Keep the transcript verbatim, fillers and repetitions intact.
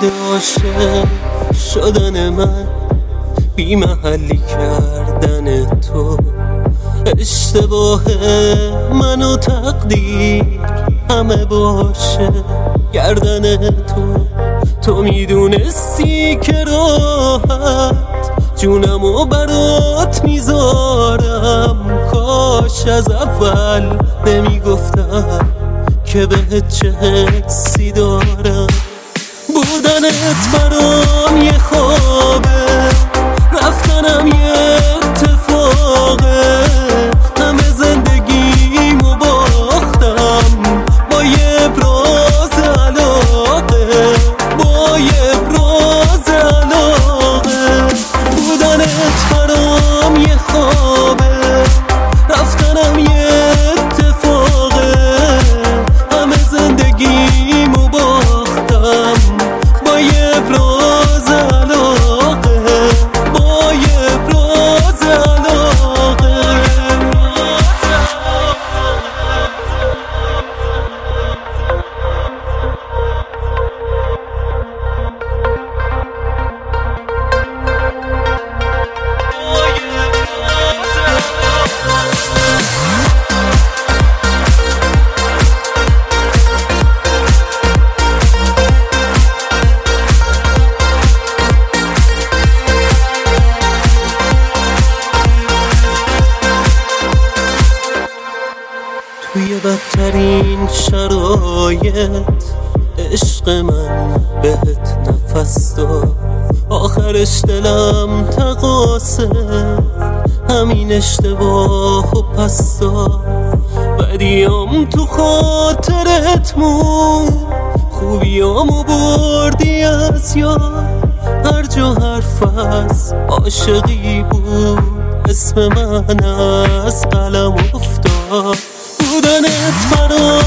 درد عاشق شدن من، بی محلی کردن تو، اشتباه من و تقدیر همه باشه گردن تو. تو میدونستی که راحت جونمو برات میذارم، کاش از اول نمیگفتم که بهت چه حسی دارم. بودنت برام یه خوابه، رفتنم یه اتفاقه، همه زندگیمو باختم با یه ابراز علاقه، با یه ابراز علاقه. بودنت برام یه خوابه، رفتنم یه اتفاقه، همه زندگیمو باختم با یه ابراز علاقه، با یه ابراز علاقه. توی بدترین شرایط عشق من بهت نفس داد، آخرش دلم تقاصه همین اشتباه و پس داد. بدیام تو خاطرت موند، خوبیامو بردی از یاد، هر جا حرف از عاشقی بود اسم من از قلم افتاد. بودنت برام